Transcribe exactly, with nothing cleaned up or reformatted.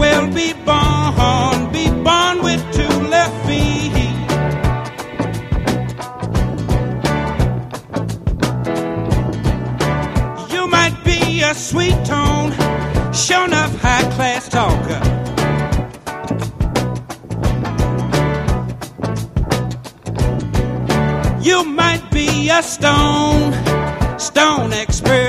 Well, be born, be born with two left feet. You might be a sweet tone, sure enough high-class talker. You might be a stone, stone expert.